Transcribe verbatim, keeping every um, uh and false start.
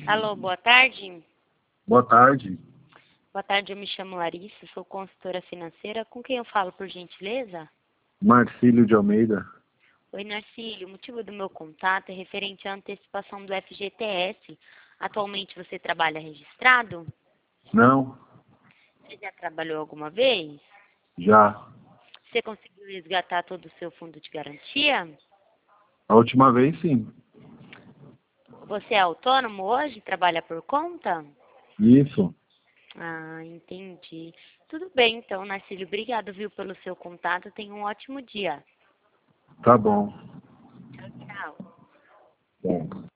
Alô, boa tarde. Boa tarde. Boa tarde, eu me chamo Larissa, sou consultora financeira. Com quem eu falo, por gentileza? Marcílio de Almeida. Oi, Narcílio. O motivo do meu contato é referente à antecipação do F G T S. Atualmente você trabalha registrado? Não, Você já trabalhou alguma vez? já. Você conseguiu resgatar todo o seu fundo de garantia? A última vez, sim. Você é autônomo hoje? Trabalha por conta? Isso. Ah, entendi. Tudo bem, então, Narcílio. Obrigado, viu, pelo seu contato. Tenha um ótimo dia. Tá bom. Tchau, tchau. Bom.